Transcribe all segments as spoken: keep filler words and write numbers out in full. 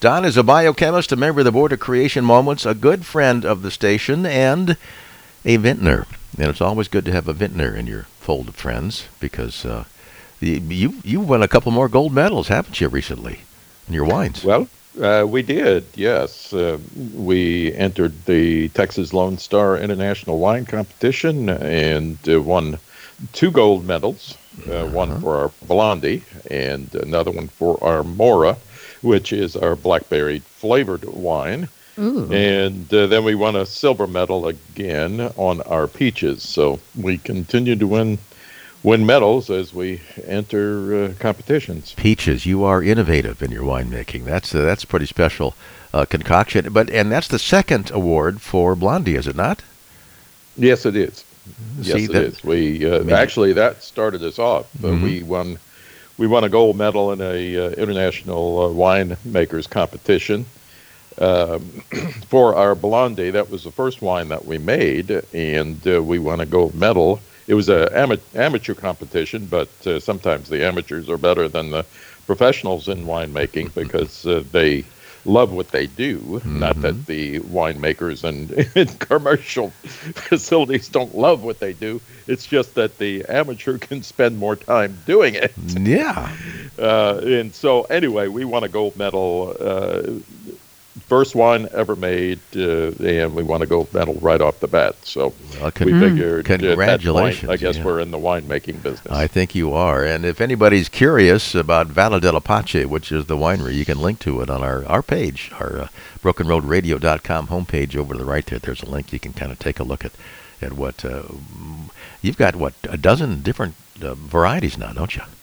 Don is a biochemist, a member of the board of Creation Moments, a good friend of the station, and a vintner. And it's always good to have a vintner in your fold of friends because uh, you you won a couple more gold medals, haven't you, recently in your wines? Well, uh, we did, yes. Uh, we entered the Texas Lone Star International Wine Competition and uh, won two gold medals, uh, uh-huh. one for our Blondie and another one for our Mora, which is our blackberry flavored wine. Ooh. And uh, then we won a silver medal again on our peaches. So we continue to win win medals as we enter uh, competitions. Peaches, you are innovative in your winemaking. That's uh, that's a pretty special uh, concoction. But and that's the second award for Blondie, is it not? Yes, it is. See, yes, it that, is. We uh, I mean, actually that started us off. Uh, mm-hmm. We won we won a gold medal in a uh, international uh, winemakers competition. Um, for our Blondie. That was the first wine that we made, and uh, we won a gold medal. It was an ama- amateur competition, but uh, sometimes the amateurs are better than the professionals in winemaking because uh, they love what they do. Mm-hmm. Not that the winemakers and, and commercial facilities don't love what they do. It's just that the amateur can spend more time doing it. Yeah. Uh, and so anyway, we won a gold medal. Uh, First wine ever made, uh, and we won a gold medal right off the bat. So well, con- we figured, congratulations. At that point, I guess yeah. we're in the winemaking business. I think you are. And if anybody's curious about Valle della Pace, which is the winery, you can link to it on our, our page, our uh, broken road radio dot com homepage over to the right there. There's a link. You can kind of take a look at, at what uh, you've got, what, a dozen different uh, varieties now, don't you?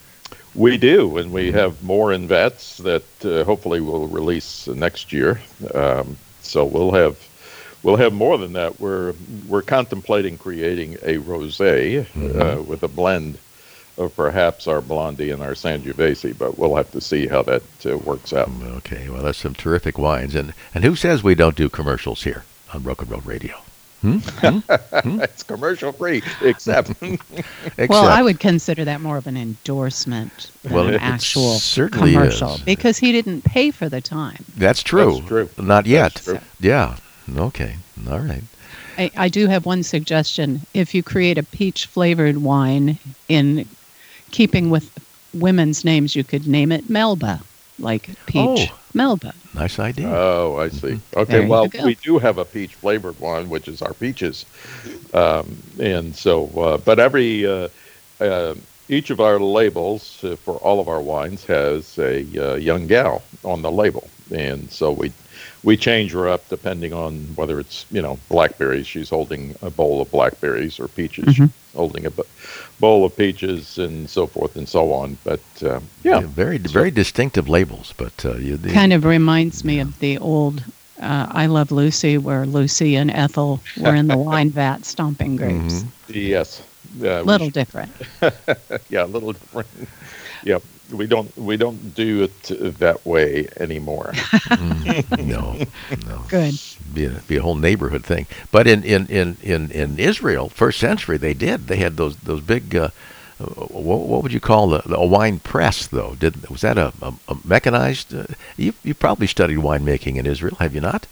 We do, and we have more in vets that uh, hopefully we'll release next year. Um, so we'll have we'll have more than that. We're we're contemplating creating a rosé mm-hmm. uh, with a blend of perhaps our Blondie and our Sangiovese, but we'll have to see how that uh, works out. Okay, well, that's some terrific wines, and and who says we don't do commercials here on Broken Road Radio? Hmm? Hmm? Hmm? It's commercial free, except. except. Well, I would consider that more of an endorsement than well, an it actual certainly commercial is. Because he didn't pay for the time. That's true. That's true. Not yet. That's true. Yeah. Okay. All right. I, I do have one suggestion. If you create a peach flavored wine in keeping with women's names, you could name it Melba, like peach oh. Melba. Nice idea. Oh, I see. Okay, There well, you go. we do have a peach flavored one, which is our peaches, um, and so. Uh, but every uh, uh, each of our labels uh, for all of our wines has a uh, young gal on the label, and so we we change her up depending on whether it's you know blackberries. She's holding a bowl of blackberries, or peaches, Mhm. holding a b- bowl of peaches, and so forth and so on. But uh, yeah, Yeah, very very distinctive labels, but uh, you the, Kind of reminds me of the old uh, I Love Lucy, where Lucy and Ethel were in the wine vat stomping grapes. Mhm. yes, uh, we Little different. yeah, a little different. Yep, we don't we don't do it that way anymore. Mm, no, no. Good. Be a, be a whole neighborhood thing. But in, in, in, in, in Israel, first century, they did. They had those those big. Uh, what, what would you call the, the a wine press though? Did was that a, a, a mechanized? Uh, you you probably studied winemaking in Israel, have you not?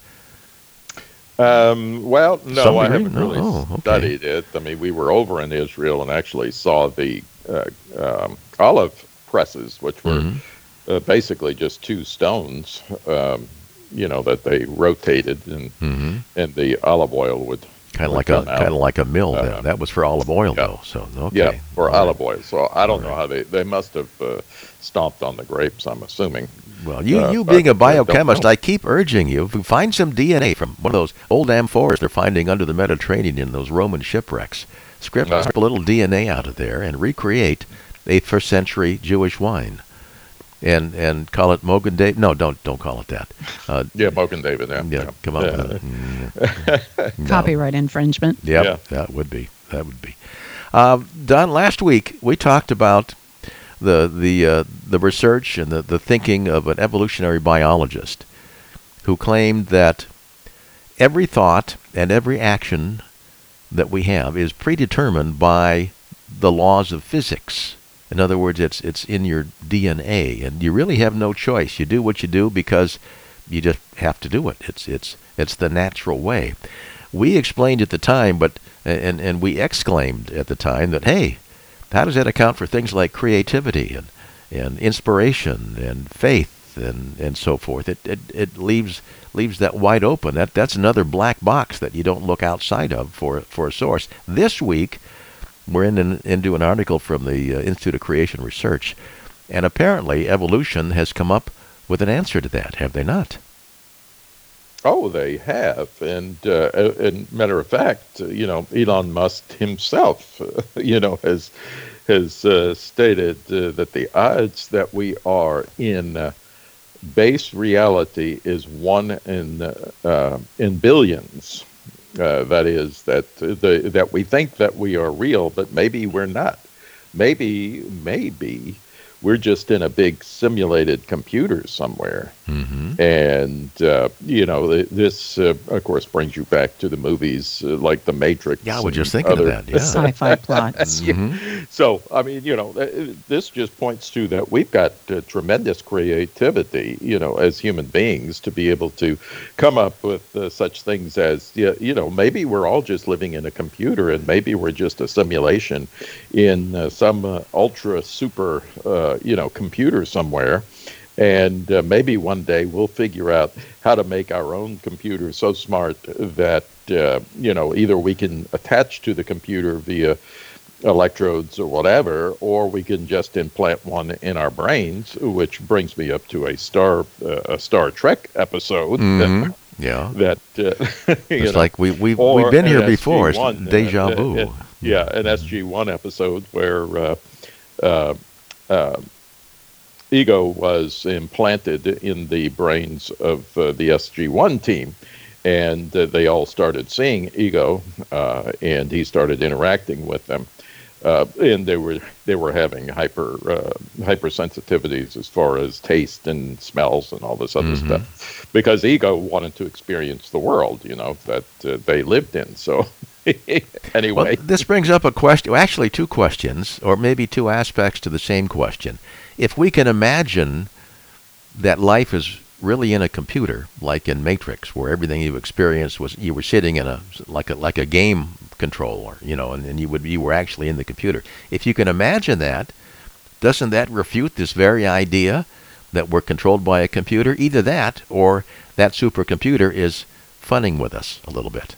Um, well, no, Some I degree? haven't No, really oh, okay. studied it. I mean, we were over in Israel and actually saw the uh, um, olive presses, which were Mhm. uh, basically just two stones, um, you know, that they rotated, and Mm-hmm. and the olive oil would Kind of would like a come out. kind of like a mill. Uh, then. That was for olive oil yeah. though. So okay. Yeah, for All right. olive oil. So I don't All know right. how they they must have uh, stomped on the grapes. I'm assuming. Well, you, Uh, you but, being a uh, don't biochemist, know. I keep urging you, if you find some D N A from one of those old amphoras they're finding under the Mediterranean in those Roman shipwrecks, script Uh-huh. a little D N A out of there and recreate a first century Jewish wine. And and call it Mogen David. No, don't don't call it that. Uh, Yeah, Mogen David. Yeah, yeah, come on. Yeah. with it. Mm, no. Copyright infringement. Yep, Yeah. that would be. That would be. Uh, Don, last week we talked about the the uh, the research and the, the thinking of an evolutionary biologist who claimed that every thought and every action that we have is predetermined by the laws of physics. In other words, it's it's in your D N A, and you really have no choice. You do what you do because you just have to do it. It's it's it's the natural way. We explained at the time, but and and we exclaimed at the time that, hey, how does that account for things like creativity and and inspiration and faith and and so forth? It it it leaves leaves that wide open. That that's another black box that you don't look outside of for for a source. This week, we're in an, into an article from the uh, Institute of Creation Research, and apparently evolution has come up with an answer to that. Have they not? Oh, they have, and uh, and matter of fact, uh, you know, Elon Musk himself, uh, you know, has has uh, stated uh, that the odds that we are in uh, base reality is one in uh, uh, in billions. Uh, that is that the that we think that we are real, but maybe we're not. Maybe maybe we're just in a big simulated computer somewhere. Mm-hmm. And, uh, you know, th- this, uh, of course, brings you back to the movies uh, like The Matrix. Yeah, I was and just thinking other- of that. Yeah. Sci-fi plots. Mm-hmm. So, I mean, you know, th- this just points to that we've got uh, tremendous creativity, you know, as human beings to be able to come up with uh, such things as, y- you know, maybe we're all just living in a computer and maybe we're just a simulation in uh, some uh, ultra super, uh, you know, computer somewhere. And uh, maybe one day we'll figure out how to make our own computer so smart that, uh, you know, either we can attach to the computer via electrodes or whatever, or we can just implant one in our brains, which brings me up to a Star uh, a Star Trek episode. Mm-hmm. Yeah. That, uh, you It's know, like we, we've, or we've been an here before. It's S G one, deja uh, vu. uh, yeah, an S G one episode where uh, uh, uh, Ego was implanted in the brains of uh, the S G one team, and uh, they all started seeing Ego, uh, and he started interacting with them, uh, and they were they were having hyper uh, hypersensitivities as far as taste and smells and all this other Mhm. stuff, because Ego wanted to experience the world, you know, that uh, they lived in. So anyway, Well, this brings up a question, well, actually two questions, or maybe two aspects to the same question. If we can imagine that life is really in a computer, like in Matrix, where everything you experienced was you were sitting in a like a like a game controller, you know, and, and you would you were actually in the computer. If you can imagine that, doesn't that refute this very idea that we're controlled by a computer? Either that, or that supercomputer is funning with us a little bit.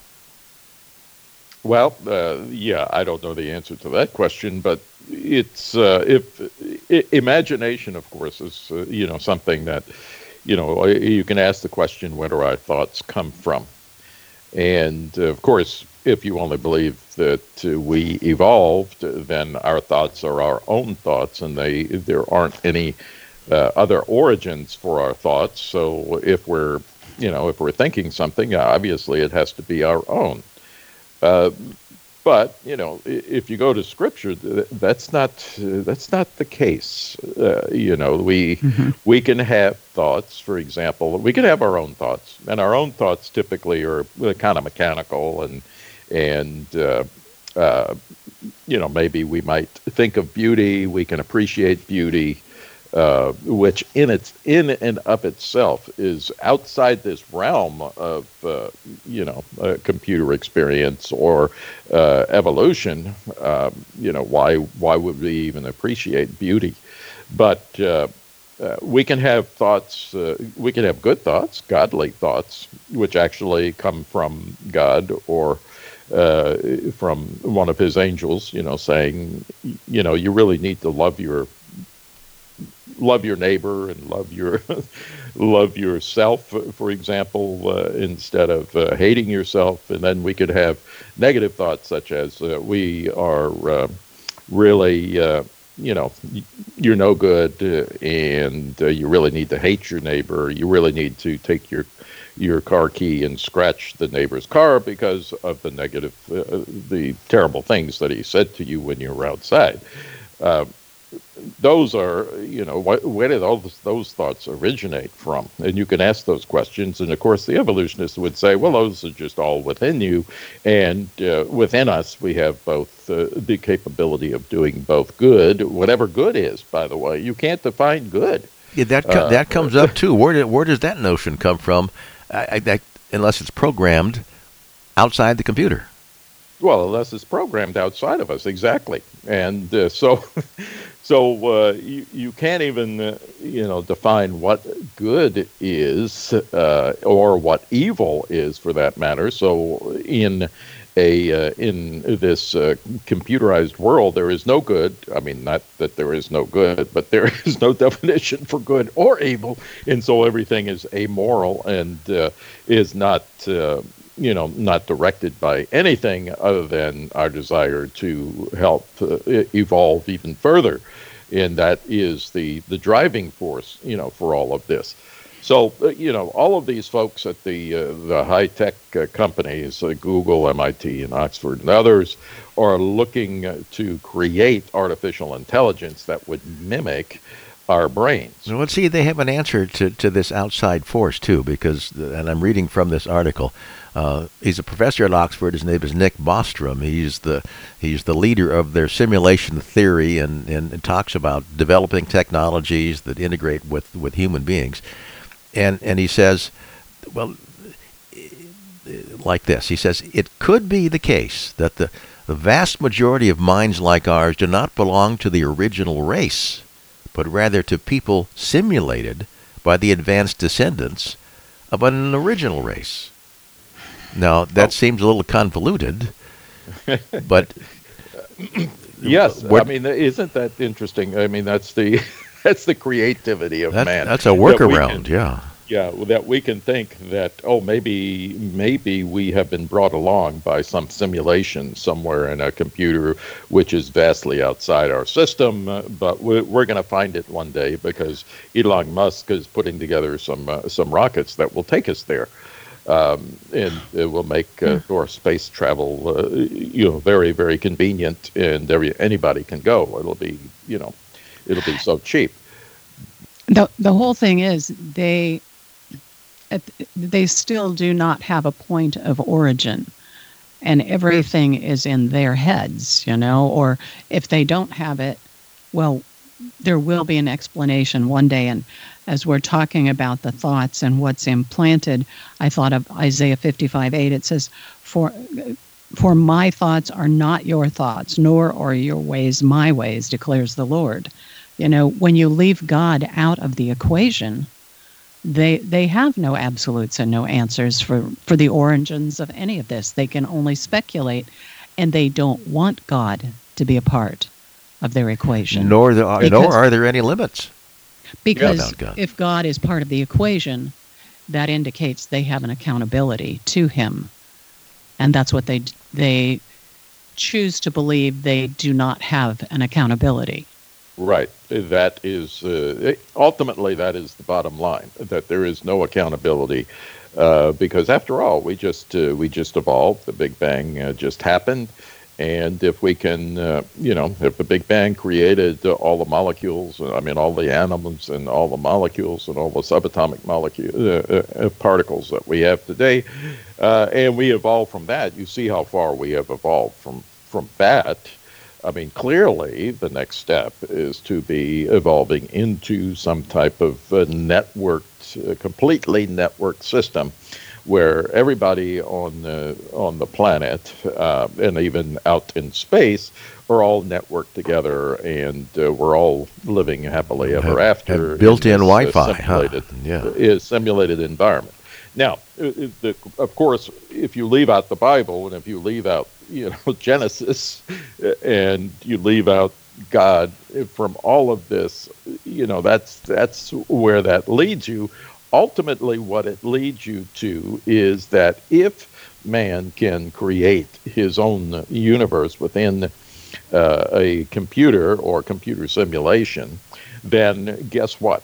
Well, uh, yeah, I don't know the answer to that question, but it's uh, if I, imagination, of course, is uh, you know something that you know you can ask the question, where do our thoughts come from? And uh, of course, if you only believe that uh, we evolved, then our thoughts are our own thoughts, and they there aren't any uh, other origins for our thoughts. So if we're you know if we're thinking something, obviously it has to be our own. Uh, but you know, i- if you go to Scripture, th- that's not uh, that's not the case. Uh, you know, we Mhm. we can have thoughts. For example, we can have our own thoughts, and our own thoughts typically are uh, kind of mechanical, and and uh, uh, you know, maybe we might think of beauty. We can appreciate beauty, uh, which in its in and of itself is outside this realm of uh, you know uh, computer experience or uh, evolution. Um, you know why why would we even appreciate beauty? But uh, uh, we can have thoughts. Uh, we can have good thoughts, godly thoughts, which actually come from God or uh, from one of His angels. You know, saying, you know, you really need to love your love your neighbor and love your love yourself, for example, uh, instead of uh, hating yourself. And then we could have negative thoughts such as uh, we are uh, really uh, you know y- you're no good, uh, and uh, you really need to hate your neighbor. You really need to take your your car key and scratch the neighbor's car because of the negative uh, the terrible things that he said to you when you were outside. Uh, those are, you know, wh- where did all those, those thoughts originate from? And you can ask those questions. And of course, the evolutionists would say, well, those are just all within you. And uh, within us, we have both uh, the capability of doing both good, whatever good is, by the way. You can't define good. Yeah, that co- Uh, that comes up too. Where did, where does that notion come from? I, I, that, unless it's programmed outside the computer. Well, unless it's programmed outside of us, exactly. And uh, so, so uh, you you can't even uh, you know define what good is uh, or what evil is, for that matter. So in a uh, in this uh, computerized world, there is no good. I mean, not that there is no good, but there is no definition for good or evil, and so everything is amoral and uh, is not. Uh, you know, not directed by anything other than our desire to help uh, evolve even further. And that is the, the driving force, you know, for all of this. So, uh, you know, all of these folks at the uh, the high-tech uh, companies, uh, Google, M I T, and Oxford, and others, are looking uh, to create artificial intelligence that would mimic our brains. Well, let's see, they have an answer to, to this outside force, too, because, and I'm reading from this article, uh, he's a professor at Oxford. His name is Nick Bostrom. He's the he's the leader of their simulation theory and, and, and talks about developing technologies that integrate with, with human beings. And, and he says, well, like this, he says, it could be the case that the, the vast majority of minds like ours do not belong to the original race, but rather to people simulated by the advanced descendants of an original race. Now, that oh. seems a little convoluted, but... Yes, I mean, isn't that interesting? I mean, that's the that's the creativity of that's, man. That's a workaround, can, yeah. Yeah, that we can think that, oh, maybe maybe we have been brought along by some simulation somewhere in a computer which is vastly outside our system, uh, but we're, we're going to find it one day because Elon Musk is putting together some uh, some rockets that will take us there. Um, and it will make uh, our space travel, uh, you know, very, very convenient, and every, anybody can go. It'll be, you know, it'll be so cheap. The the whole thing is they they still do not have a point of origin, and everything is in their heads, you know. Or if they don't have it, well, there will be an explanation one day. And as we're talking about the thoughts and what's implanted, I thought of Isaiah fifty-five eight. It says, for for my thoughts are not your thoughts, nor are your ways my ways, declares the Lord. You know, when you leave God out of the equation, they they have no absolutes and no answers for, for the origins of any of this. They can only speculate, and they don't want God to be a part of their equation. Nor, the, because, nor are there any limits. Because God. If God is part of the equation, that indicates they have an accountability to him. And that's what they they choose to believe. They do not have an accountability. Right. That is, uh, ultimately, that is the bottom line, that there is no accountability. Uh, because after all, we just, uh, we just evolved. The Big Bang uh, just happened. And if we can, uh, you know, if the Big Bang created uh, all the molecules, I mean, all the atoms and all the molecules and all the subatomic molecule uh, uh, particles that we have today, uh, and we evolved from that, you see how far we have evolved from, from that. I mean, clearly, the next step is to be evolving into some type of uh, networked, uh, completely networked system, where everybody on the on the planet uh, and even out in space are all networked together, and uh, we're all living happily ever have, after. Have built-in in Wi-Fi, uh, simulated, huh? Yeah, is simulated environment. Now, the, of course, if you leave out the Bible and if you leave out, you know, Genesis, and you leave out God from all of this, you know, that's that's where that leads you. Ultimately, what it leads you to is that if man can create his own universe within uh, a computer or computer simulation, then guess what?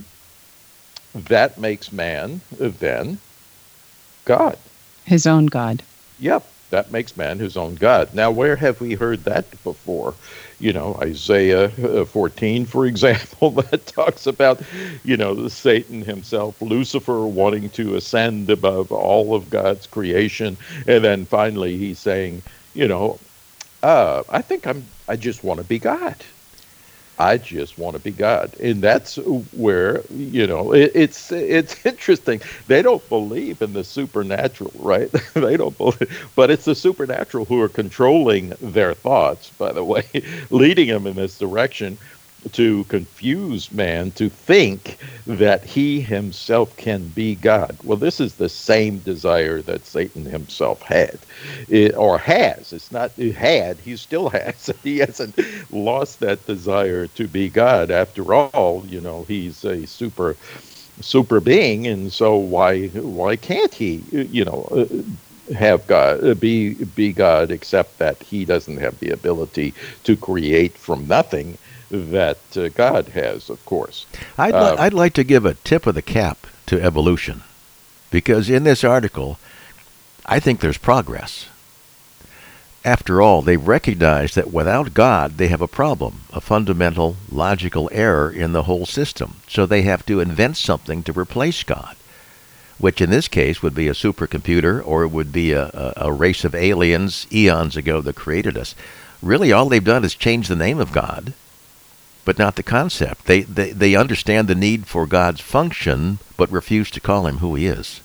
That makes man then God. His own God. Yep. That makes man his own God. Now, where have we heard that before? You know, Isaiah uh, fourteen, for example, that talks about, you know, Satan himself, Lucifer, wanting to ascend above all of God's creation. And then finally he's saying, you know, uh, I think I'm, I just want to be God. I just want to be God. And that's where, you know, it, it's it's interesting. They don't believe in the supernatural, right? They don't believe, but it's the supernatural who are controlling their thoughts, by the way, leading them in this direction to confuse man to think that he himself can be God. Well, this is the same desire that Satan himself had, it, or has. It's not it had, he still has. He hasn't lost that desire to be God. After all, you know, he's a super super being, and so why why can't he, you know, uh, have God uh, be be God, except that he doesn't have the ability to create from nothing that uh, God has, of course. I'd, li- Uh, I'd like to give a tip of the cap to evolution, because in this article, I think there's progress. After all, they've recognized that without God, they have a problem, a fundamental logical error in the whole system. So they have to invent something to replace God, which in this case would be a supercomputer, or it would be a, a, a race of aliens eons ago that created us. Really, all they've done is change the name of God, but not the concept. They, they they understand the need for God's function, but refuse to call him who he is.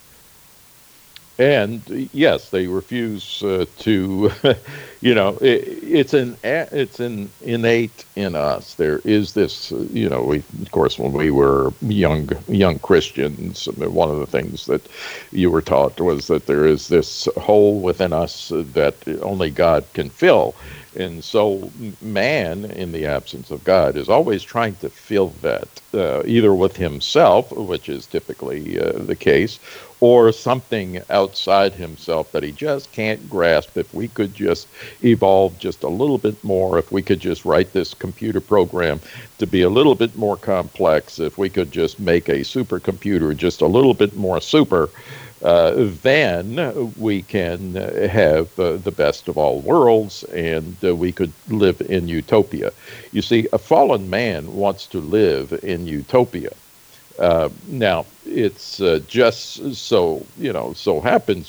And yes, they refuse uh, to, you know, it, it's an it's an innate in us. There is this, uh, you know, we of course when we were young young Christians, one of the things that you were taught was that there is this hole within us that only God can fill. And so man, in the absence of God, is always trying to fill that, uh, either with himself, which is typically uh, the case, or something outside himself that he just can't grasp. If we could just evolve just a little bit more, if we could just write this computer program to be a little bit more complex, if we could just make a supercomputer just a little bit more super, Uh, then we can uh, have uh, the best of all worlds, and uh, we could live in utopia. You see, a fallen man wants to live in utopia. Uh, now, it's uh, just so, you know, so happens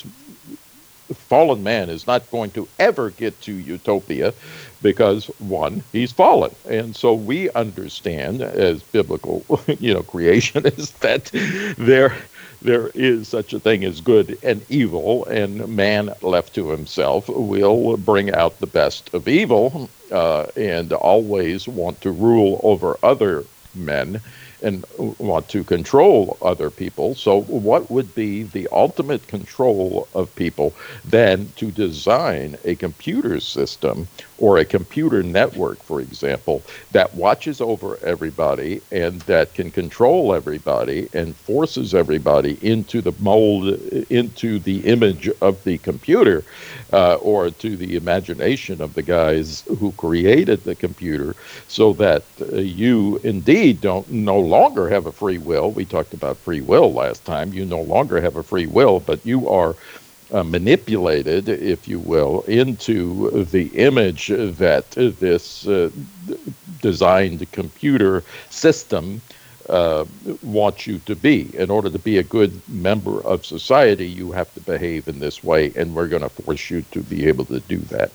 fallen man is not going to ever get to utopia because, one, he's fallen. And so we understand as biblical, you know, creationists that there there is such a thing as good and evil, and man left to himself will bring out the best of evil uh, and always want to rule over other men and want to control other people. So what would be the ultimate control of people than to design a computer system or a computer network, for example, that watches over everybody and that can control everybody and forces everybody into the mold, into the image of the computer, uh, or to the imagination of the guys who created the computer, so that uh, you indeed don't no longer have a free will. We talked about free will last time. You no longer have a free will, but you are uh, manipulated, if you will, into the image that this uh, designed computer system uh, wants you to be. In order to be a good member of society, you have to behave in this way, and we're going to force you to be able to do that.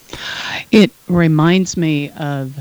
It reminds me of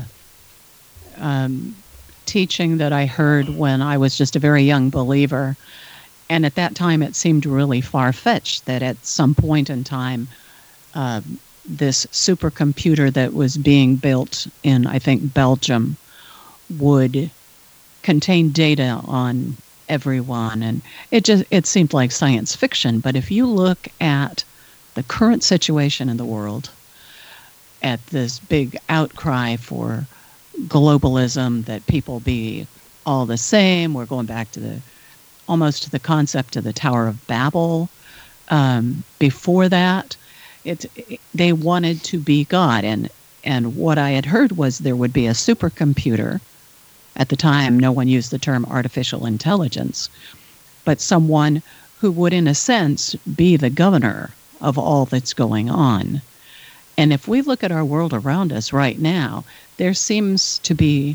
um, teaching that I heard when I was just a very young believer. And at that time, it seemed really far-fetched that at some point in time, uh, this supercomputer that was being built in, I think, Belgium would contain data on everyone. And it just it seemed like science fiction. But if you look at the current situation in the world, at this big outcry for globalism, that people be all the same, we're going back to the almost to the concept of the Tower of Babel. Um, before that, it, it, they wanted to be God. And, and what I had heard was there would be a supercomputer. At the time, no one used the term artificial intelligence, but someone who would, in a sense, be the governor of all that's going on. And if we look at our world around us right now, there seems to be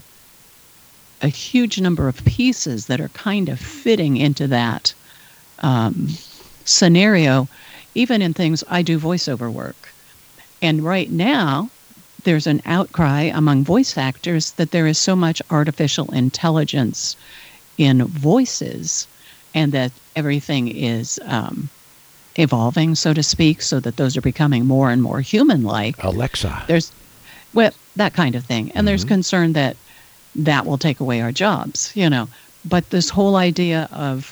a huge number of pieces that are kind of fitting into that um, scenario, even in things I do voiceover work. And right now, there's an outcry among voice actors that there is so much artificial intelligence in voices and that everything is um, evolving, so to speak, so that those are becoming more and more human-like. Alexa. There's, well, that kind of thing. And mm-hmm. there's concern that that will take away our jobs, you know. But this whole idea of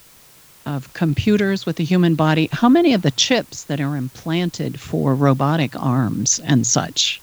of computers with the human body, how many of the chips that are implanted for robotic arms and such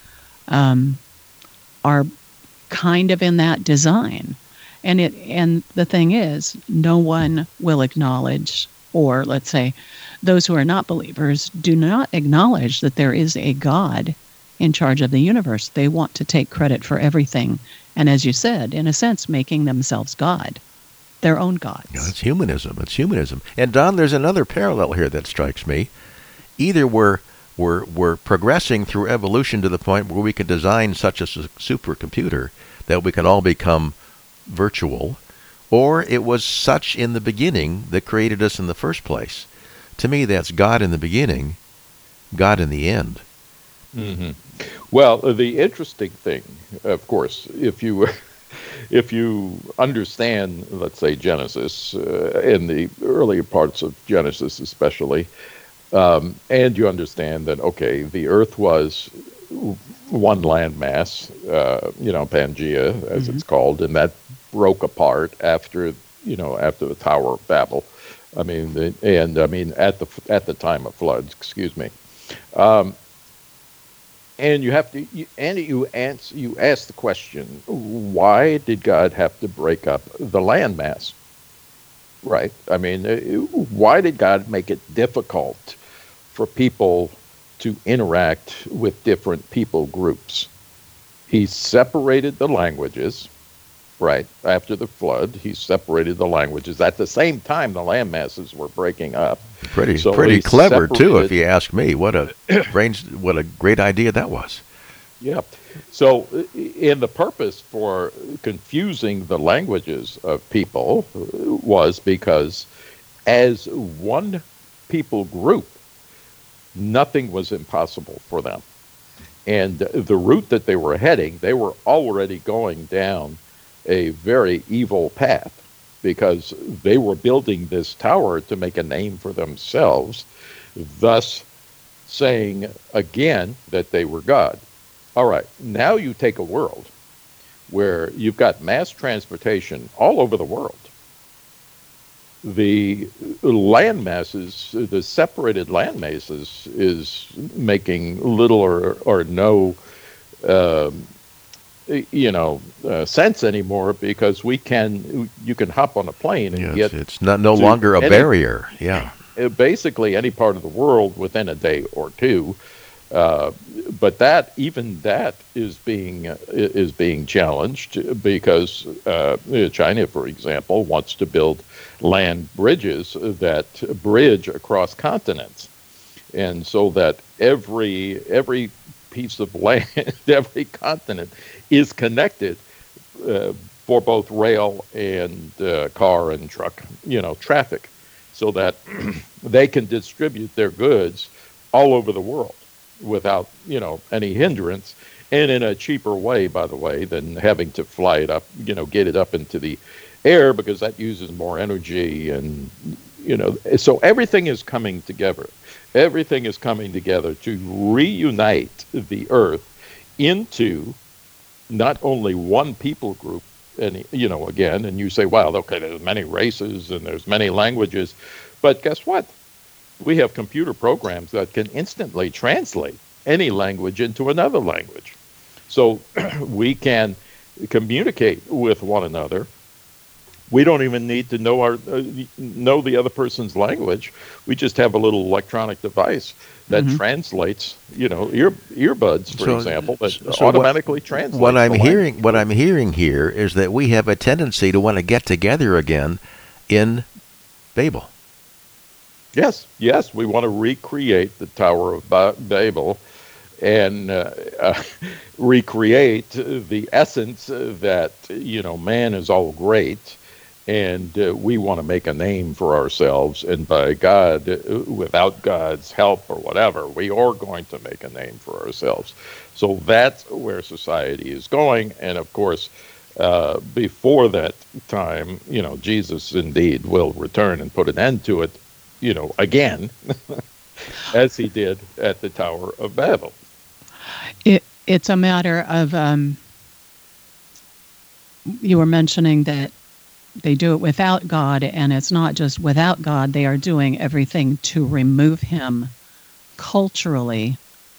um, are kind of in that design? And it and the thing is, no one will acknowledge, or let's say those who are not believers do not acknowledge that there is a God in charge of the universe. They want to take credit for everything. And as you said, in a sense, making themselves God, their own gods. Yeah, it's humanism. It's humanism. And Don, there's another parallel here that strikes me. Either we're we're we're progressing through evolution to the point where we can design such a su- supercomputer that we can all become virtual, or it was such in the beginning that created us in the first place. To me, that's God in the beginning, God in the end. Mm-hmm. Well, the interesting thing, of course, if you if you understand, let's say, Genesis, uh, in the earlier parts of Genesis especially, um, and you understand that, okay, the earth was one landmass, uh, you know, Pangea, as mm-hmm. it's called, and that broke apart after, you know, after the Tower of Babel. I mean, the, and I mean, at the at the time of floods, excuse me. Um, And you have to, you, and you answer, you ask the question: why did God have to break up the landmass? Right? I mean, why did God make it difficult for people to interact with different people groups? He separated the languages, right? After the flood, he separated the languages. At the same time, the land masses were breaking up. Pretty, so pretty clever too, if you ask me. What a range, what a great idea that was. Yeah. So, in the purpose for confusing the languages of people was because, as one people group, nothing was impossible for them, and the route that they were heading, they were already going down a very evil path, because they were building this tower to make a name for themselves, thus saying again that they were God. All right, now you take a world where you've got mass transportation all over the world. The land masses, the separated land masses, is making little or, or no um, you know, uh, sense anymore, because we can, you can hop on a plane and yes, get. It's not no longer a any, barrier. Yeah. Basically, any part of the world within a day or two. Uh, but that, even that, is being uh, is being challenged, because uh, China, for example, wants to build land bridges that bridge across continents, and so that every every piece of land, every continent, is connected uh, for both rail and uh, car and truck, you know, traffic, so that they can distribute their goods all over the world without, you know, any hindrance, and in a cheaper way, by the way, than having to fly it up, you know, get it up into the air, because that uses more energy, and, you know, so everything is coming together. Everything is coming together to reunite the earth into not only one people group, and, you know, again, and you say, wow, okay, there's many races and there's many languages, but guess what? We have computer programs that can instantly translate any language into another language. So we can communicate with one another. We don't even need to know our uh, know the other person's language. We just have a little electronic device that mm-hmm. translates, you know, ear earbuds, for so, example, that so automatically what, translates. What I'm hearing, language. what I'm hearing here is that we have a tendency to want to get together again in Babel. Yes, yes, we want to recreate the Tower of ba- Babel and uh, uh, recreate the essence that, you know, man is all great, and uh, we want to make a name for ourselves. And by God, uh, without God's help or whatever, we are going to make a name for ourselves. So that's where society is going. And of course, uh, before that time, you know, Jesus indeed will return and put an end to it, you know, again, as he did at the Tower of Babel. It, it's a matter of, um, you were mentioning that they do it without God, and it's not just without God. They are doing everything to remove him culturally.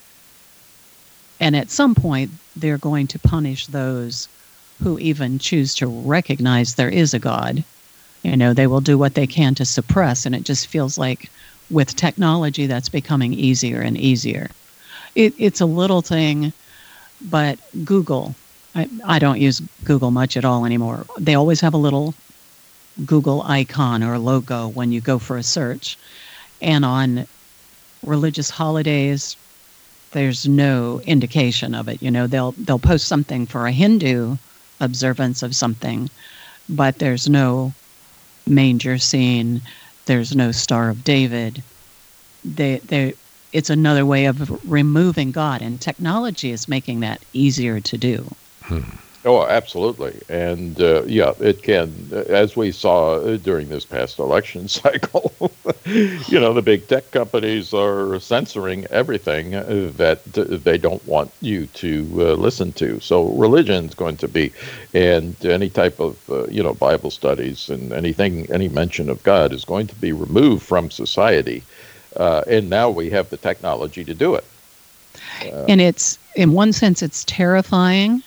And at some point, they're going to punish those who even choose to recognize there is a God. You know, they will do what they can to suppress, and it just feels like with technology that's becoming easier and easier. It, it's a little thing, but Google, I, I don't use Google much at all anymore. They always have a little Google icon or logo when you go for a search. And on religious holidays, there's no indication of it. You know, they'll they'll post something for a Hindu observance of something, but there's no manger scene, there's no Star of David. They they it's another way of removing God, and technology is making that easier to do. Hmm. Oh, absolutely. And uh, yeah, it can, as we saw during this past election cycle, you know, the big tech companies are censoring everything that they don't want you to uh, listen to. So religion is going to be, and any type of, uh, you know, Bible studies and anything, any mention of God is going to be removed from society. Uh, and now we have the technology to do it. Uh, and it's, in one sense, it's terrifying.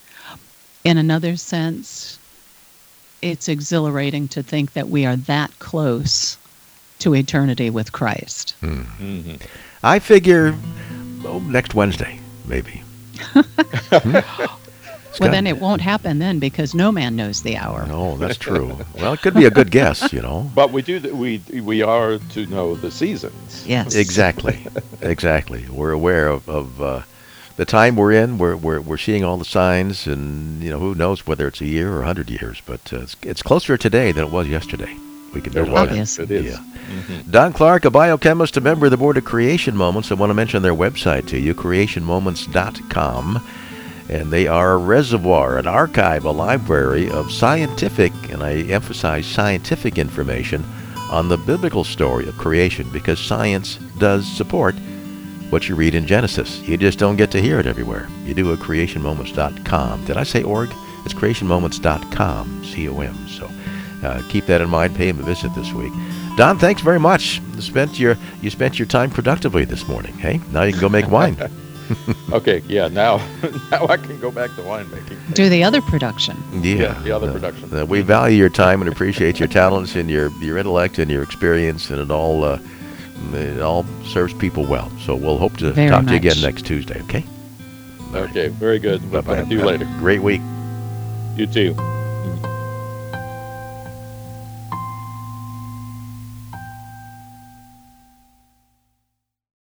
In another sense, it's exhilarating to think that we are that close to eternity with Christ. Hmm. mm-hmm. I figure oh, next Wednesday, maybe. hmm? Well, then it won't happen then, because no man knows the hour. No, that's true. Well, it could be a good guess, you know. But we do. We we are to know the seasons. Yes. Exactly. Exactly. We're aware of, of uh, the time we're in. We're, we're we're seeing all the signs, and you know, who knows whether it's a year or a hundred years. But uh, it's, it's closer today than it was yesterday. We can It know was. that. Yes. It is. Yeah. Mm-hmm. Don Clark, a biochemist, a member of the board of Creation Moments. I want to mention their website to you, creation moments dot com. And they are a reservoir, an archive, a library of scientific, and I emphasize scientific information on the biblical story of creation, because science does support what you read in Genesis. You just don't get to hear it everywhere. You do at creation moments dot com. Did I say org? It's creation moments dot com, C O M. So uh, keep that in mind. Pay him a visit this week. Don, thanks very much. You spent your, you spent your time productively this morning. Hey, now you can go make wine. Okay, yeah, now now I can go back to winemaking. Do the other production. Yeah, Yeah, the other uh, production. uh, we value your time and appreciate your talents and your, your intellect and your experience, and it all uh, it all serves people well. So we'll hope to Very talk to you again much. next Tuesday. Okay. Okay, very good. We'll Bye-bye. talk to you later. Great week. You too.